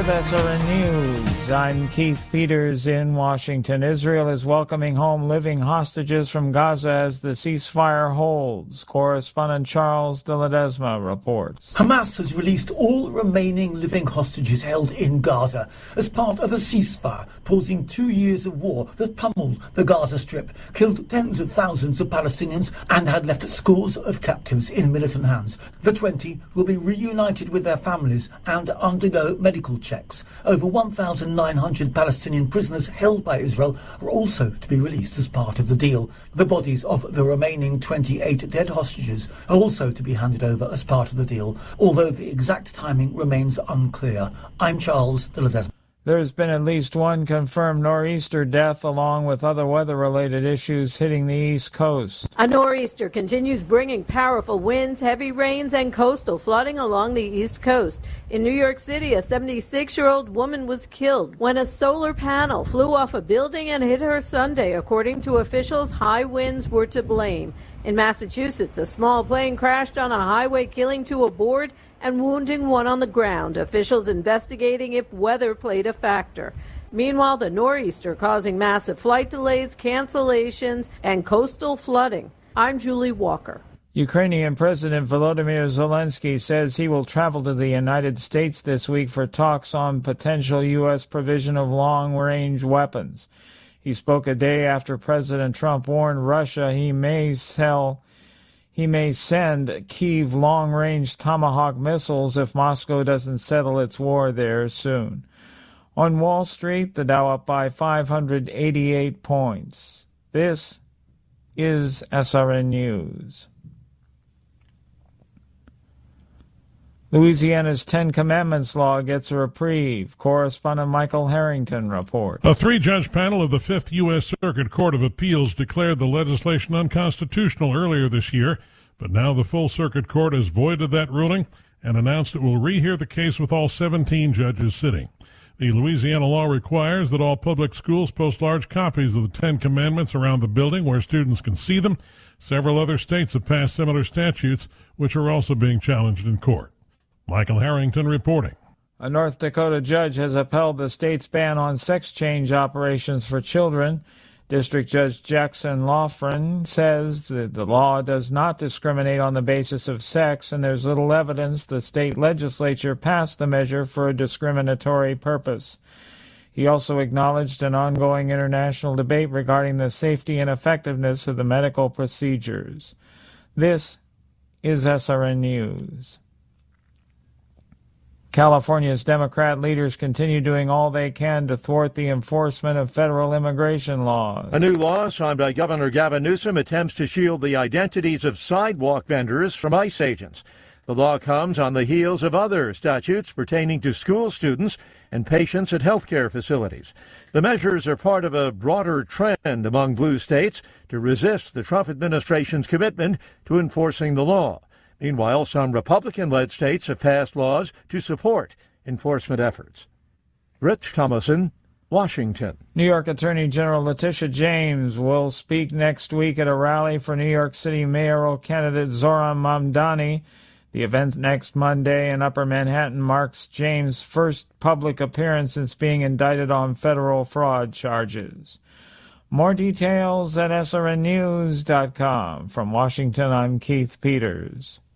with SRN News. I'm Keith Peters in Washington. Israel is welcoming home living hostages from Gaza as the ceasefire holds. Correspondent Charles de Ledesma reports. Hamas has released all remaining living hostages held in Gaza as part of a ceasefire, pausing 2 years of war that pummeled the Gaza Strip, killed tens of thousands of Palestinians, and had left scores of captives in militant hands. The 20 will be reunited with their families and undergo medical checks. Over 1,900 Palestinian prisoners held by Israel are also to be released as part of the deal. The bodies of the remaining 28 dead hostages are also to be handed over as part of the deal, although the exact timing remains unclear. I'm Charles de Ledesma. There's been at least one confirmed nor'easter death, along with other weather-related issues hitting the East Coast. A nor'easter continues bringing powerful winds, heavy rains, and coastal flooding along the East Coast. In New York City, a 76-year-old woman was killed when a solar panel flew off a building and hit her Sunday. According to officials, high winds were to blame. In Massachusetts, a small plane crashed on a highway, killing 2 aboard and wounding 1 on the ground. Officials investigating if weather played a factor. Meanwhile, the nor'easter causing massive flight delays, cancellations, and coastal flooding. I'm Julie Walker. Ukrainian President Volodymyr Zelensky says he will travel to the United States this week for talks on potential U.S. provision of long-range weapons. He spoke a day after President Trump warned Russia he may send Kyiv long-range Tomahawk missiles if Moscow doesn't settle its war there soon. On Wall Street, the Dow up by 588 points. This is SRN News. Louisiana's Ten Commandments law gets a reprieve. Correspondent Michael Harrington reports. A 3-judge panel of the 5th U.S. Circuit Court of Appeals declared the legislation unconstitutional earlier this year, but now the full Circuit Court has voided that ruling and announced it will rehear the case with all 17 judges sitting. The Louisiana law requires that all public schools post large copies of the Ten Commandments around the building where students can see them. Several other states have passed similar statutes, which are also being challenged in court. Michael Harrington reporting. A North Dakota judge has upheld the state's ban on sex change operations for children. District Judge Jackson Loughran says that the law does not discriminate on the basis of sex, and there's little evidence the state legislature passed the measure for a discriminatory purpose. He also acknowledged an ongoing international debate regarding the safety and effectiveness of the medical procedures. This is SRN News. California's Democrat leaders continue doing all they can to thwart the enforcement of federal immigration laws. A new law signed by Governor Gavin Newsom attempts to shield the identities of sidewalk vendors from ICE agents. The law comes on the heels of other statutes pertaining to school students and patients at healthcare facilities. The measures are part of a broader trend among blue states to resist the Trump administration's commitment to enforcing the law. Meanwhile, some Republican-led states have passed laws to support enforcement efforts. Rich Thomason, Washington. New York Attorney General Letitia James will speak next week at a rally for New York City mayoral candidate Zohran Mamdani. The event next Monday in Upper Manhattan marks James' first public appearance since being indicted on federal fraud charges. More details at srnnews.com. From Washington, I'm Keith Peters.